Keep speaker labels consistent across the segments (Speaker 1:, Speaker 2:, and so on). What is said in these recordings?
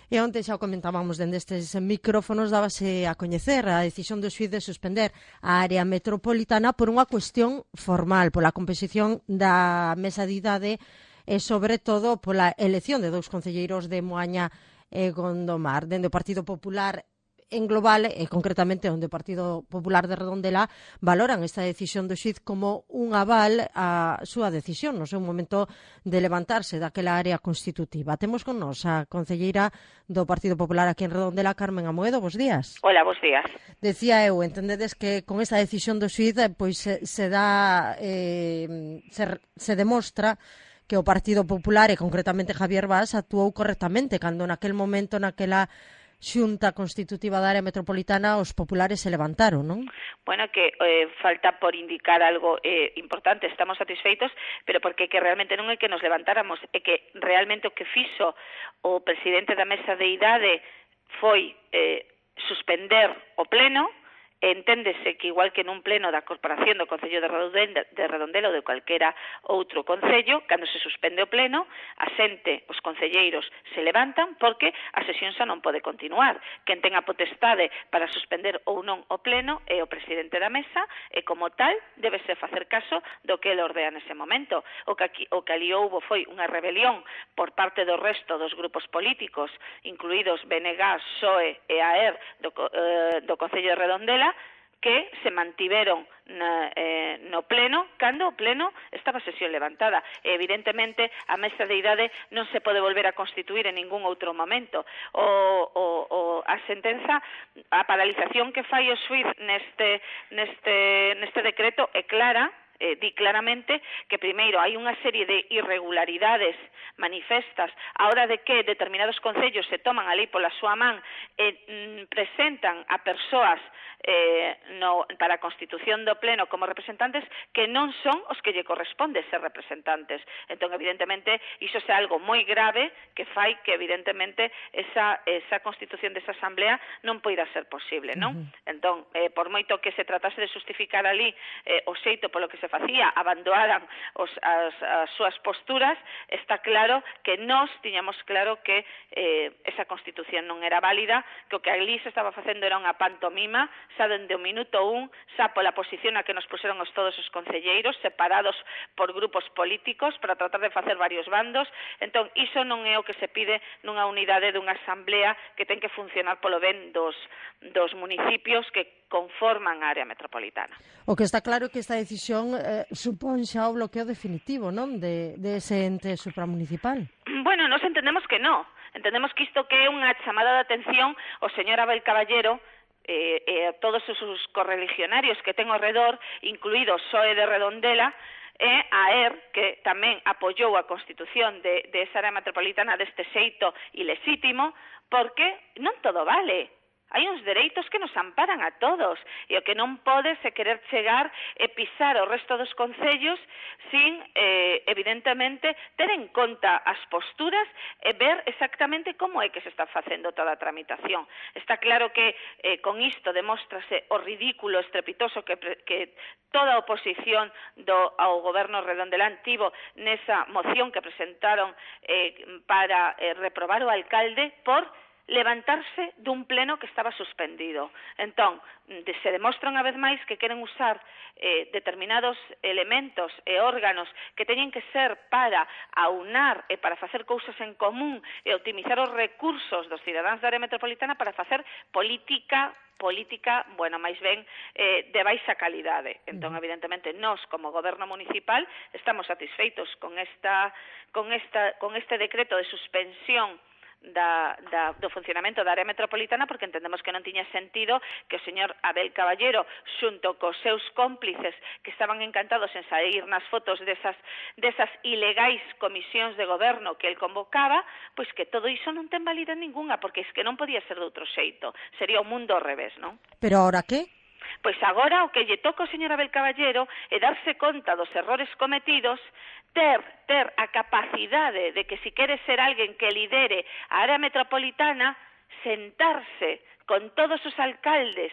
Speaker 1: E onte xa o comentábamos dende estes micrófonos, dábase a coñecer a decisión do xuíz de suspender a área metropolitana por unha cuestión formal, pola composición da mesa de idade e, sobre todo, pola elección de 2 concelleiros de Moaña e Gondomar. Dende o Partido Popular en global, e concretamente onde o Partido Popular de Redondela valoran esta decisión do xuíz como un aval á súa decisión no seu momento de levantarse daquela área constitutiva. Temos con nós a concelleira do Partido Popular aquí en Redondela, Carmen Amoedo. Bos días.
Speaker 2: Hola, bos días.
Speaker 1: Decía eu, entendedes que con esta decisión do xuíz pois se demostra que o Partido Popular e concretamente Javier Bas actuou correctamente cando naquel momento, naquela Xunta Constitutiva da Área Metropolitana, os populares se levantaron, non?
Speaker 2: Bueno, que falta por indicar algo importante. Estamos satisfeitos, pero porque que realmente non é que nos levantáramos, é que realmente o que fixo o presidente da mesa de idade foi suspender o pleno. Enténdese que igual que nun pleno da Corporación do Concello de Redondela ou de calquera outro concello, cando se suspende o pleno, a xente, os concelleiros se levantan porque a sesión xa non pode continuar. Quen ten a potestade para suspender ou non o pleno é o presidente da mesa e, como tal, débese facer caso do que ele ordea nese momento. O que ali houbo foi unha rebelión por parte do resto dos grupos políticos, incluídos BNG, PSOE e AER do Concello de Redondela, que se mantiveron no pleno cando o pleno estaba a sesión levantada. E, evidentemente, a mesa de idade non se pode volver a constituir en ningún outro momento. A sentenza, a paralización que fai o xuíz neste decreto é clara. Di claramente que primeiro hai unha serie de irregularidades manifestas a hora de que determinados concellos se toman a lei pola súa man e presentan a persoas para a constitución do pleno como representantes que non son os que lle corresponde ser representantes. Entón, evidentemente, iso é algo moi grave que fai que, evidentemente, esa constitución desa asamblea non poida ser posible, non? Entón, por moito que se tratase de justificar ali o xeito polo que se facía, abandonaran as súas posturas, está claro que nós tiñamos claro que esa constitución non era válida, que o que ali se estaba facendo era unha pantomima, xa dende o minuto 1, xa pola posición a que nos puseron todos os concelleiros, separados por grupos políticos, para tratar de facer varios bandos. Entón, iso non é o que se pide nunha unidade dunha asamblea que ten que funcionar polo ben dos municipios que conforman a área metropolitana.
Speaker 1: O que está claro é que esta decisión supón xa o bloqueo definitivo, non, de ese ente supramunicipal.
Speaker 2: Bueno, nos entendemos que non. Entendemos que isto que é unha chamada de atención ao señor Abel Caballero e a todos os correligionarios que ten ao redor, incluído o PSOE de Redondela, e a ER, que tamén apoiou a constitución de esa área metropolitana deste xeito ilexítimo, porque non todo vale. Hai uns dereitos que nos amparan a todos e o que non pode se querer chegar e pisar o resto dos concellos sin, evidentemente, ter en conta as posturas e ver exactamente como é que se está facendo toda a tramitación. Está claro que con isto demóstrase o ridículo estrepitoso que toda a oposición ao goberno redondelán tivo nesa moción que presentaron para reprobar o alcalde por levantarse dun pleno que estaba suspendido. Entón, se demostra unha vez máis que queren usar determinados elementos e órganos que teñen que ser para aunar e para facer cousas en común e optimizar os recursos dos cidadáns da área metropolitana para facer política, bueno, máis ben, de baixa calidade. Entón, evidentemente, nós, como goberno municipal, estamos satisfeitos con este decreto de suspensión do funcionamento da área metropolitana, porque entendemos que non tiña sentido que o señor Abel Caballero, xunto cos seus cómplices que estaban encantados en sair nas fotos desas ilegais comisións de goberno que el convocaba, pois que todo iso non ten validade ningunha, porque es que non podía ser de outro xeito, sería o mundo ao revés, non?
Speaker 1: Pero ahora que?
Speaker 2: Pois agora o que lle toca ao señor Abel Caballero é darse conta dos errores cometidos, ter a capacidade de que se quere ser alguén que lidere a área metropolitana, sentarse con todos os alcaldes,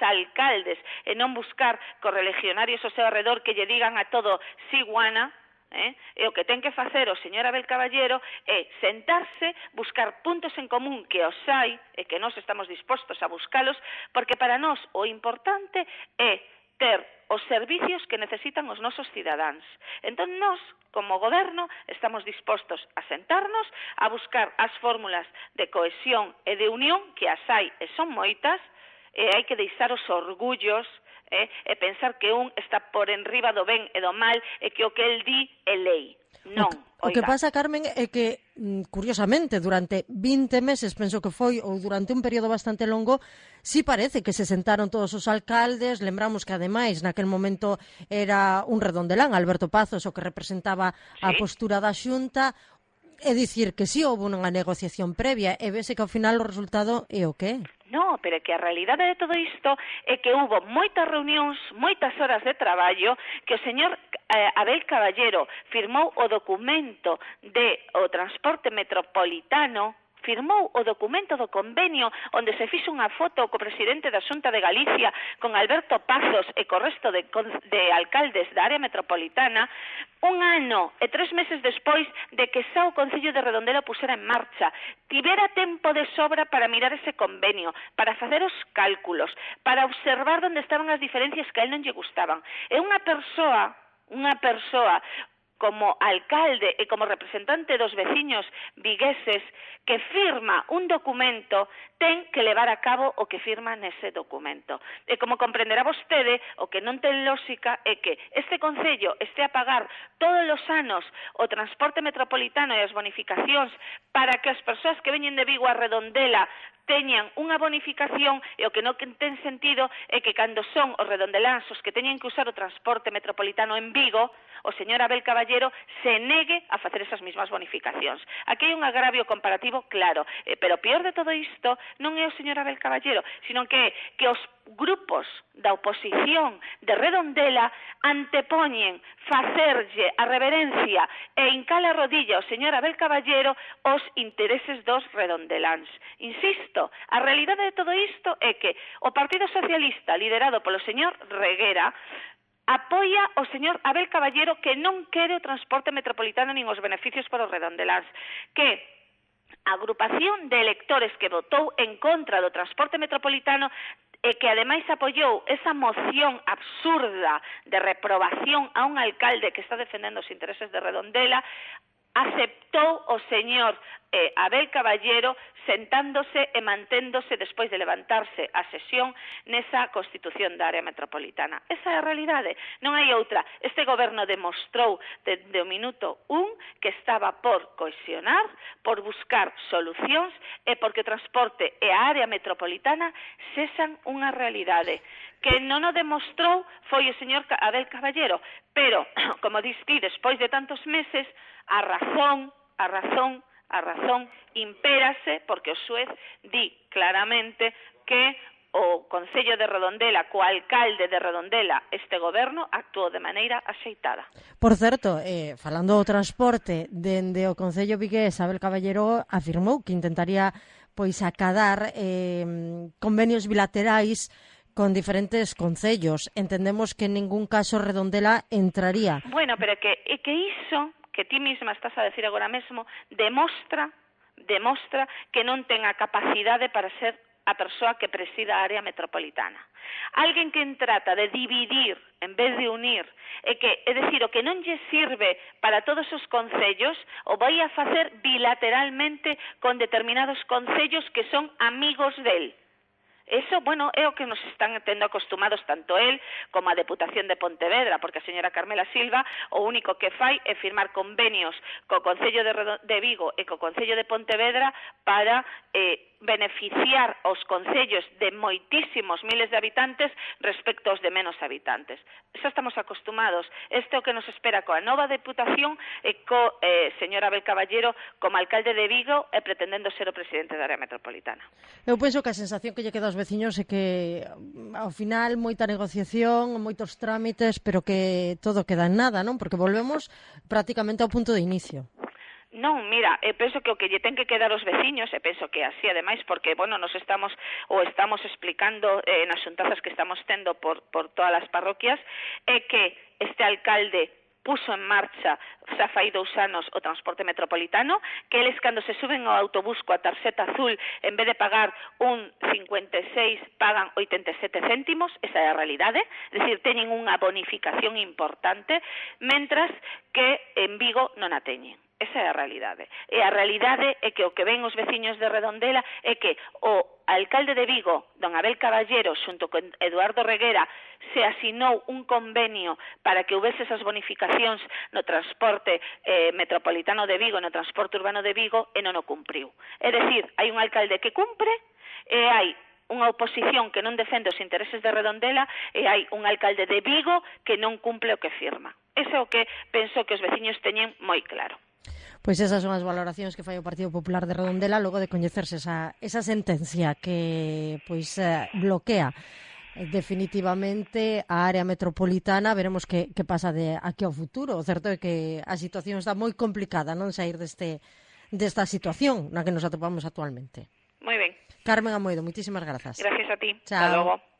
Speaker 2: e non buscar correligionarios ao seu arredor que lle digan a todo sí, guana, E o que ten que facer o señor Abel Caballero é sentarse, buscar puntos en común que os hai e que nós estamos dispostos a buscalos, porque para nós o importante é ter os servicios que necesitan os nosos cidadáns. Entón, nós, como goberno, estamos dispostos a sentarnos, a buscar as fórmulas de cohesión e de unión, que as hai e son moitas, e hai que deixar os orgullos e pensar que un está por enriba do ben e do mal e que o que el di é lei. Non,
Speaker 1: o que pasa, Carmen, é que, curiosamente, durante 20 meses, penso que foi, ou durante un período bastante longo, sí parece que se sentaron todos os alcaldes. Lembramos que, ademais, naquel momento era un redondelán, Alberto Pazos, o que representaba a postura da Xunta. É dicir, que sí houve unha negociación previa e vese que ao final o resultado é o que é.
Speaker 2: No, pero é que a realidade de todo isto é que hubo moitas reunións, moitas horas de traballo, que o señor Abel Caballero firmou o documento de o transporte metropolitano, firmou o documento do convenio onde se fixo unha foto co presidente da Xunta de Galicia con Alberto Pazos e co resto de alcaldes da área metropolitana, un ano e 3 meses despois de que xa o Concello de Redondela pusera en marcha. Tivera tempo de sobra para mirar ese convenio, para facer os cálculos, para observar onde estaban as diferencias que a él non lle gustaban. É unha persoa como alcalde e como representante dos veciños vigueses que firma un documento, ten que levar a cabo o que firma nese documento. E como comprenderá vostede, o que non ten lógica é que este Concello este a pagar todos os anos o transporte metropolitano e as bonificacións para que as persoas que veñen de Vigo a Redondela teñan unha bonificación, e o que non ten sentido é que cando son os redondeláns os que teñen que usar o transporte metropolitano en Vigo, o señor Abel Caballero se negue a facer esas mismas bonificacións. Aquí hai un agravio comparativo claro, pero pior de todo isto non é o señor Abel Caballero, sino que os grupos da oposición de Redondela antepoñen facerlle a reverencia e hincar a rodilla ao señor Abel Caballero os intereses dos redondeláns. Insisto, a realidade de todo isto é que o Partido Socialista, liderado polo señor Reguera, apoia o señor Abel Caballero, que non quere o transporte metropolitano nin os beneficios para os redondeláns, que a agrupación de electores que votou en contra do transporte metropolitano e que ademais apoiou esa moción absurda de reprobación a un alcalde que está defendendo os intereses de Redondela, aceptou o señor Abel Caballero sentándose e manténdose despois de levantarse a sesión nesa constitución da área metropolitana. Esa é a realidade, non hai outra. Este goberno demostrou desde o minuto 1 que estaba por cohesionar, por buscar solucións e porque o transporte e a área metropolitana sexan unha realidade. Que non o demostrou foi o señor Abel Caballero, pero, como dis ti, despois de tantos meses, a razón impérase porque o xuez di claramente que o Concello de Redondela, co alcalde de Redondela, este goberno actuou de maneira axeitada.
Speaker 1: Por certo, falando do transporte, dende o Concello vigués, Abel Caballero afirmou que intentaría acadar convenios bilaterais con diferentes concellos. Entendemos que en ningún caso Redondela entraría.
Speaker 2: Bueno, pero que iso que ti mesma estás a decir agora mesmo demostra que non ten a capacidade para ser a persoa que presida a área metropolitana. Alguén que trata de dividir en vez de unir, é dicir, o que non lle sirve para todos os concellos, o vai a facer bilateralmente con determinados concellos que son amigos del. Eso, bueno, é o que nos están tendo acostumados tanto él como a Deputación de Pontevedra, porque a señora Carmela Silva o único que fai é firmar convenios co Concello de Vigo e co Concello de Pontevedra para beneficiar os concellos de moitísimos miles de habitantes respecto aos de menos habitantes. Xa estamos acostumados. Este é o que nos espera coa nova Deputación e co señor Abel Caballero como alcalde de Vigo e pretendendo ser o presidente da área metropolitana.
Speaker 1: Eu penso que a sensación que lle queda aos veciños é que ao final moita negociación, moitos trámites, pero que todo queda en nada, non? Porque volvemos prácticamente ao punto de inicio.
Speaker 2: Non, mira, penso que o que lle ten que quedar aos veciños, e penso que así ademais, porque, bueno, nos estamos explicando nas xuntazas que estamos tendo por todas as parroquias, é que este alcalde puso en marcha xa fai 2 anos o transporte metropolitano, que eles cando se suben ao autobús coa tarxeta azul, en vez de pagar un 56, pagan 87 céntimos, esa é a realidade, é dicir, teñen unha bonificación importante, mentras que en Vigo non a teñen. Esa é a realidade. E a realidade é que o que ven os veciños de Redondela é que o alcalde de Vigo, don Abel Caballero, xunto con Eduardo Reguera, se asinou un convenio para que houvese esas bonificacións no transporte metropolitano de Vigo, no transporte urbano de Vigo, e non o cumpriu. É dicir, hai un alcalde que cumpre e hai unha oposición que non defende os intereses de Redondela e hai un alcalde de Vigo que non cumple o que firma. Ese é o que penso que os veciños teñen moi claro.
Speaker 1: Pois esas son as valoracións que fai o Partido Popular de Redondela logo de coñecerse esa sentencia que bloquea definitivamente a área metropolitana. Veremos que pasa de aquí ao futuro. O certo é que a situación está moi complicada, non sair desta situación na que nos atopamos actualmente.
Speaker 2: Moi ben.
Speaker 1: Carmen Amoedo, moitísimas grazas.
Speaker 2: Gracias a ti.
Speaker 1: Chao.
Speaker 2: Hasta logo.